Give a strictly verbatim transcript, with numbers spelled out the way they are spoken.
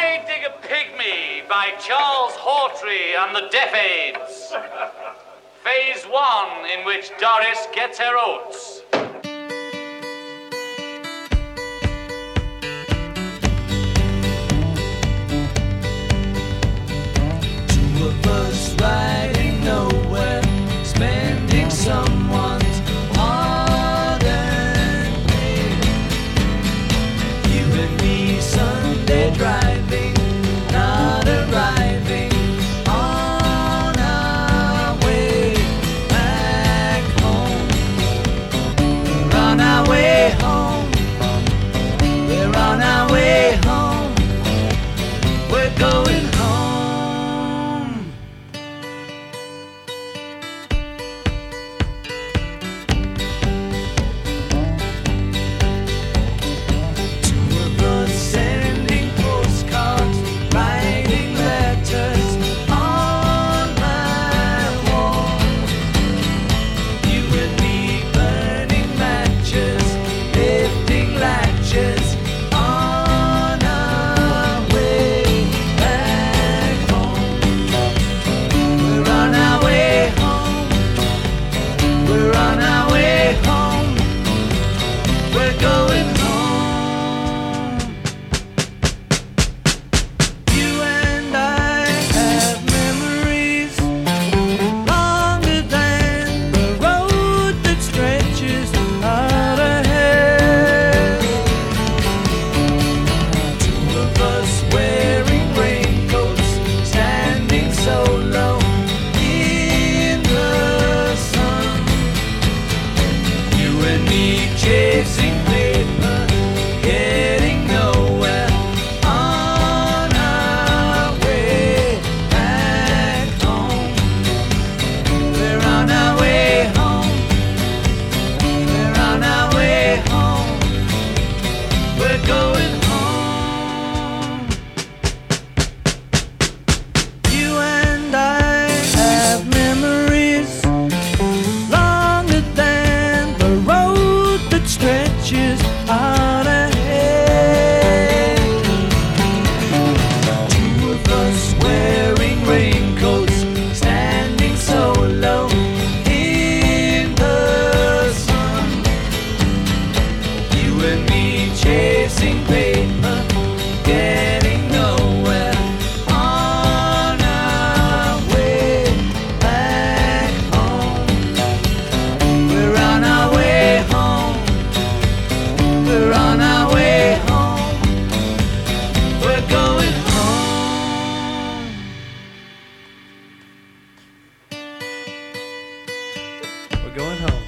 I Dig a Pygmy by Charles Hawtrey and the Deaf Aids. Phase one, in which Doris gets her oats. Two of us riding nowhere, spending someone's hard-earned pay. You and me Sunday driving, not arriving on our way back home. We're on our way home. We're on our way home. We're going home. Sending postcards, writing letters on my wall. You and me burning matches, lifting latches on our way back home. We're on our way home. We're on our way home. We're going home. Chasing paper, getting nowhere on our way back home. We're on our way home. We're on our way home. We're going home. You and I have memories longer than the road that stretches out ahead. Two of us wearing raincoats, standing so low in the sun. You and me chasing paper, getting nowhere on our way back home. We're on our way home. We're on our way home. We're going home. We're going home.